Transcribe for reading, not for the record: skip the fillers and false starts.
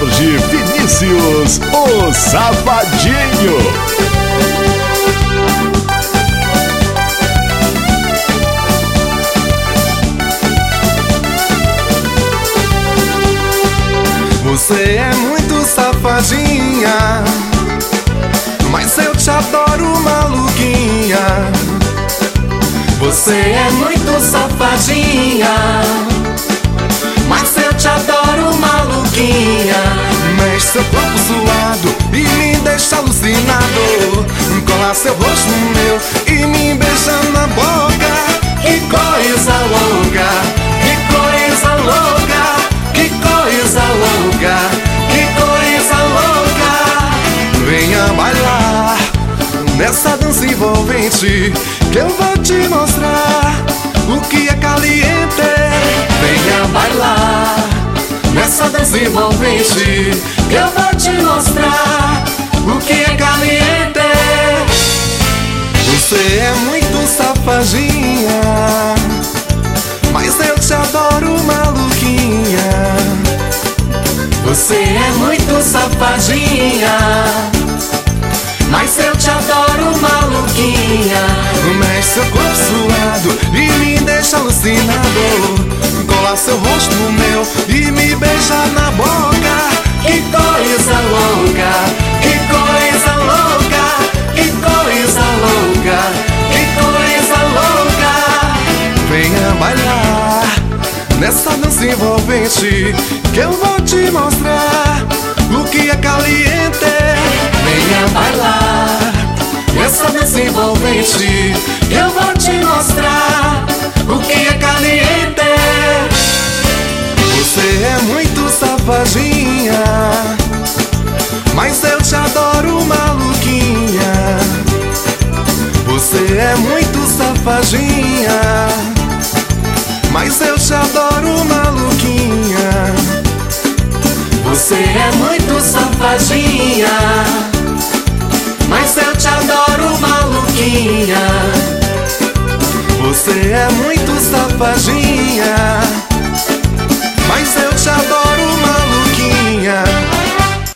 Jorge Vinícius, o Safadinho. Você é muito safadinha, mas eu te adoro, maluquinha. Você é muito safadinha, mas eu te adoro, maluquinha. Mexe seu corpo suado e me deixa alucinado. Cola seu rosto no meu e me beija na boca. Que coisa louca, que coisa louca, que coisa louca, que coisa louca. Venha bailar nessa dança envolvente, que eu vou te mostrar o que é caliente. Venha bailar nessa dança envolvente, que eu vou te mostrar o que é caliente. Você é muito safadinha, mas eu te adoro, maluquinha. Você é muito safadinha, mas eu te adoro, maluquinha. Mexe seu corpo suado e me deixa alucinado. Cola seu rosto no meu e me beija na boca. Que coisa louca, que coisa louca, que coisa louca, que coisa louca. Venha bailar nessa dança envolvente, que eu vou te mostrar o que é caliente. Venha bailar nessa dança envolvente, que eu vou te mostrar o que é caliente. Você é muito safadinha, mas eu te adoro, maluquinha. Você é muito safadinha, mas eu te adoro, maluquinha. Você é muito safadinha, mas eu te adoro, maluquinha. Você é muito safadinha,